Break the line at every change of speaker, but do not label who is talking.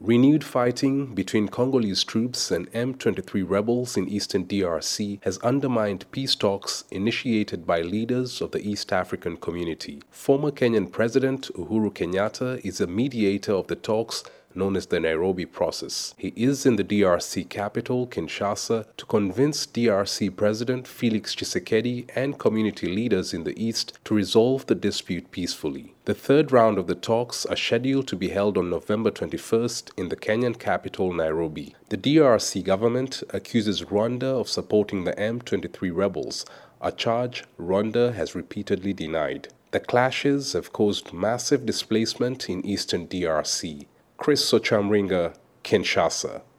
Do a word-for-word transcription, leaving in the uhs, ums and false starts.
Renewed fighting between Congolese troops and M twenty-three rebels in eastern D R C has undermined peace talks initiated by leaders of the East African Community. Former Kenyan President Uhuru Kenyatta is a mediator of the talks known as the Nairobi process. He is in the D R C capital, Kinshasa, to convince D R C President Felix Tshisekedi and community leaders in the East to resolve the dispute peacefully. The third round of the talks are scheduled to be held on November twenty-first in the Kenyan capital, Nairobi. The D R C government accuses Rwanda of supporting the M twenty-three rebels, a charge Rwanda has repeatedly denied. The clashes have caused massive displacement in eastern D R C. Chris Sochamringa, Kinshasa.